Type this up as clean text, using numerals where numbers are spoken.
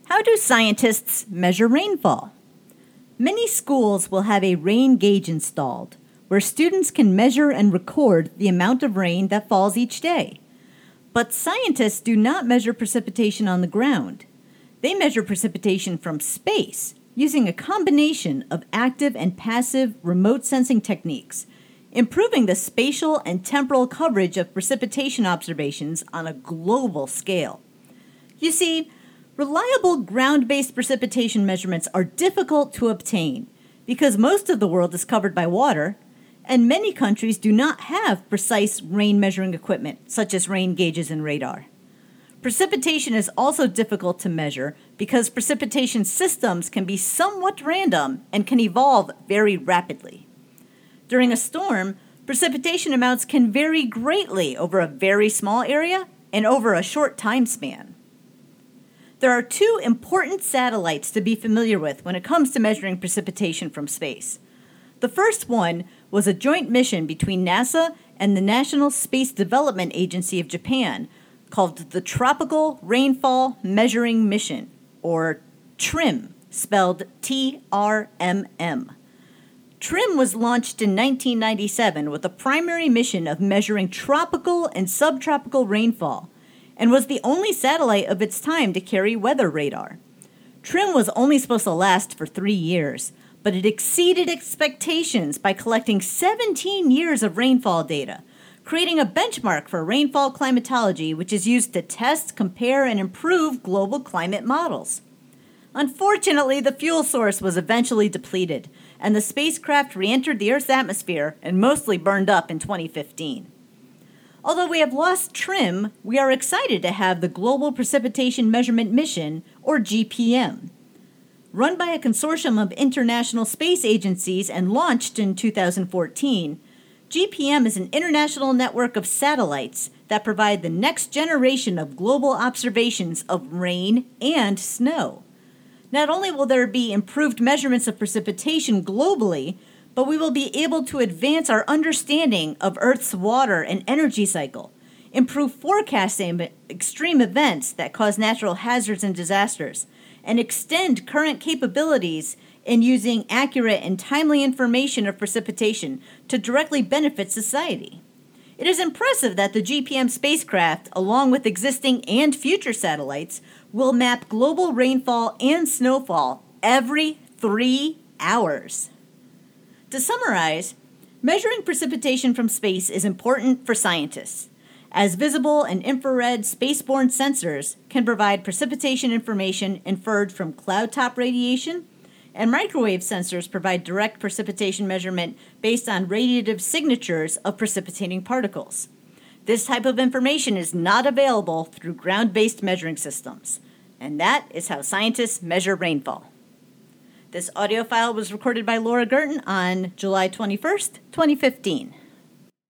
How do scientists measure rainfall? Many schools will have a rain gauge installed, where students can measure and record the amount of rain that falls each day. But scientists do not measure precipitation on the ground. They measure precipitation from space using a combination of active and passive remote sensing techniques, improving the spatial and temporal coverage of precipitation observations on a global scale. You see, reliable ground-based precipitation measurements are difficult to obtain because most of the world is covered by water, and many countries do not have precise rain measuring equipment, such as rain gauges and radar. Precipitation is also difficult to measure because precipitation systems can be somewhat random and can evolve very rapidly. During a storm, precipitation amounts can vary greatly over a very small area and over a short time span. There are two important satellites to be familiar with when it comes to measuring precipitation from space. The first one was a joint mission between NASA and the National Space Development Agency of Japan called the Tropical Rainfall Measuring Mission, or TRMM, spelled TRMM. TRMM was launched in 1997 with the primary mission of measuring tropical and subtropical rainfall, and was the only satellite of its time to carry weather radar. TRMM was only supposed to last for 3 years, but it exceeded expectations by collecting 17 years of rainfall data, creating a benchmark for rainfall climatology, which is used to test, compare, and improve global climate models. Unfortunately, the fuel source was eventually depleted, and the spacecraft re-entered the Earth's atmosphere and mostly burned up in 2015. Although we have lost TRMM, we are excited to have the Global Precipitation Measurement Mission, or GPM. Run by a consortium of international space agencies and launched in 2014, GPM is an international network of satellites that provide the next generation of global observations of rain and snow. Not only will there be improved measurements of precipitation globally, but we will be able to advance our understanding of Earth's water and energy cycle, improve forecasting extreme events that cause natural hazards and disasters, and extend current capabilities in using accurate and timely information of precipitation to directly benefit society. It is impressive that the GPM spacecraft, along with existing and future satellites, will map global rainfall and snowfall every 3 hours. To summarize, measuring precipitation from space is important for scientists, as visible and infrared spaceborne sensors can provide precipitation information inferred from cloud-top radiation, and microwave sensors provide direct precipitation measurement based on radiative signatures of precipitating particles. This type of information is not available through ground-based measuring systems, and that is how scientists measure rainfall. This audio file was recorded by Laura Gurton on July 21st, 2015.